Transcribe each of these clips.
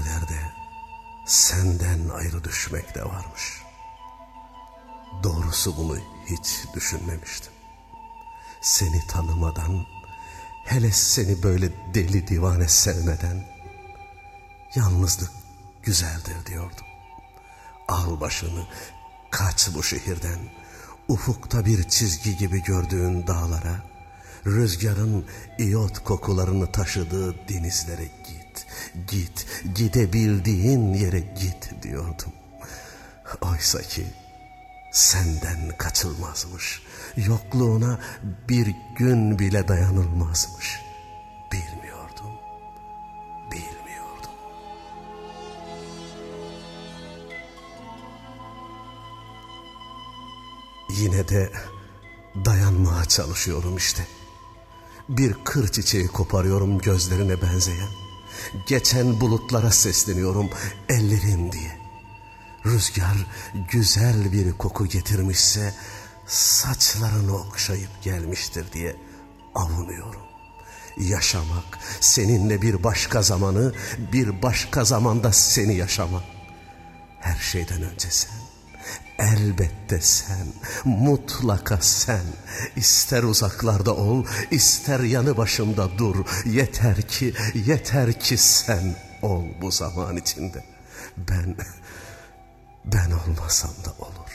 kaderde senden ayrı düşmek de varmış. Doğrusu bunu hiç düşünmemiştim. Seni tanımadan, hele seni böyle deli divane sevmeden, yalnızlık güzeldir diyordum. Al başını, kaç bu şehirden, ufukta bir çizgi gibi gördüğün dağlara, rüzgarın iyot kokularını taşıdığı denizlere git, git, gidebildiğin yere git diyordum. Oysa ki senden kaçılmazmış, yokluğuna bir gün bile dayanılmazmış. Bilmiyordum, bilmiyordum. Yine de dayanmaya çalışıyorum işte. Bir kır çiçeği koparıyorum gözlerine benzeyen. Geçen bulutlara sesleniyorum ellerin diye. Rüzgar güzel bir koku getirmişse saçlarını okşayıp gelmiştir diye avunuyorum. Yaşamak, seninle bir başka zamanı, bir başka zamanda seni yaşamak. Her şeyden önce sen, elbette sen, mutlaka sen. İster uzaklarda ol, ister yanı başımda dur. Yeter ki sen ol bu zaman içinde. Ben olmasam da olur.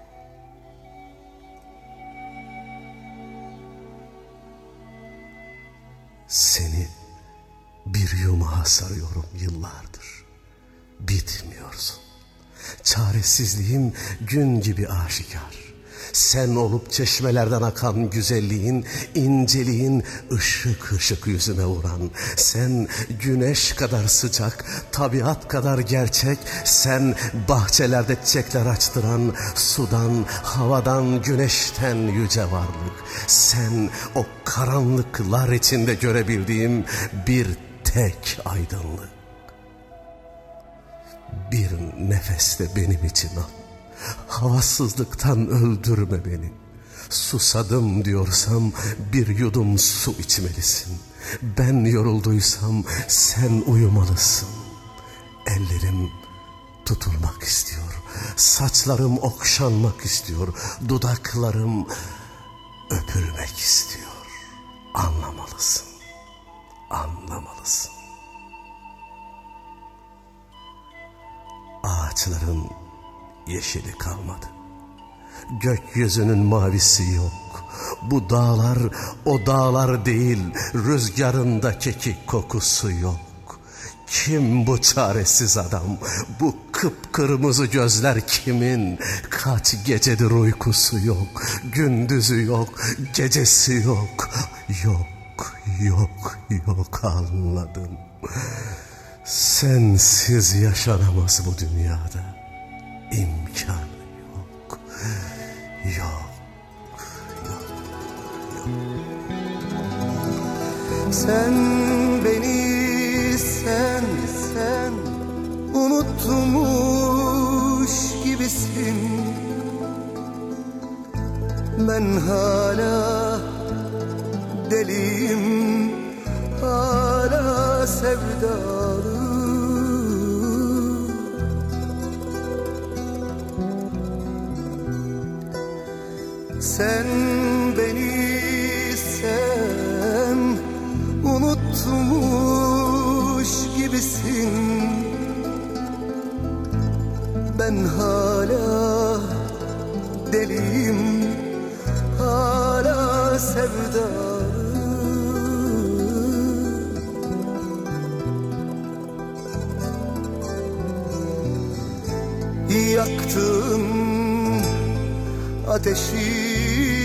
Seni bir yumağa sarıyorum yıllardır. Bitmiyorsun. Çaresizliğim gün gibi aşikar. Sen olup çeşmelerden akan güzelliğin, inceliğin ışık ışık yüzüme vuran. Sen güneş kadar sıcak, tabiat kadar gerçek. Sen bahçelerde çiçekler açtıran, sudan, havadan, güneşten yüce varlık. Sen o karanlıklar içinde görebildiğim bir tek aydınlık. Bir nefeste benim için al. Havasızlıktan öldürme beni. Susadım diyorsam bir yudum su içmelisin. Ben yorulduysam sen uyumalısın. Ellerim tutulmak istiyor. Saçlarım okşanmak istiyor. Dudaklarım öpülmek istiyor. Anlamalısın. Anlamalısın. Ağaçların yeşili kalmadı. Gökyüzünün mavisi yok. Bu dağlar o dağlar değil. Rüzgarında kekik kokusu yok. Kim bu çaresiz adam? Bu kıpkırmızı gözler kimin? Kaç gecedir uykusu yok. Gündüzü yok. Gecesi yok. Yok anladım. Sensiz yaşanamaz bu dünyada. İmkan yok. Sen beni sen unutmuş gibisin. Ben hala deliyim, hala sevdalı. Sen beni sen unutmuş gibisin. Ben hala deliyim, hala sevdalı. Yaktın ateşi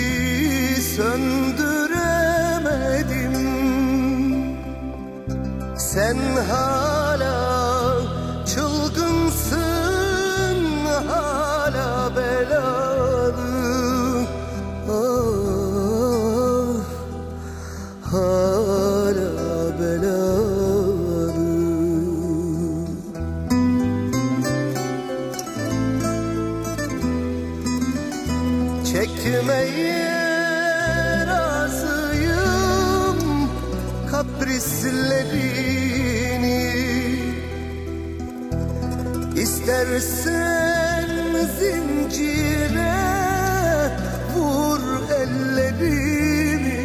söndüremedim. Sen hala çılgınsın, hala belalı. Ah, hala belalı. Çekmeye razıyım kaprislerini. İstersen zincire vur ellerimi,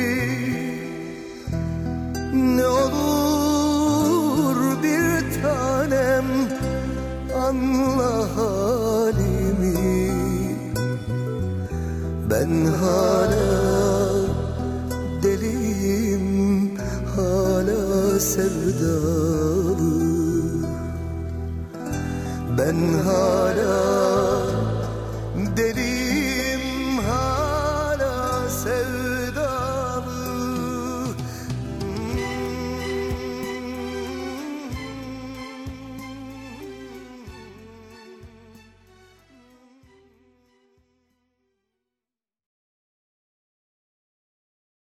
ne olur bir tanem anla halimi. Ben hala deliyim, hala sevdalı. Ben hala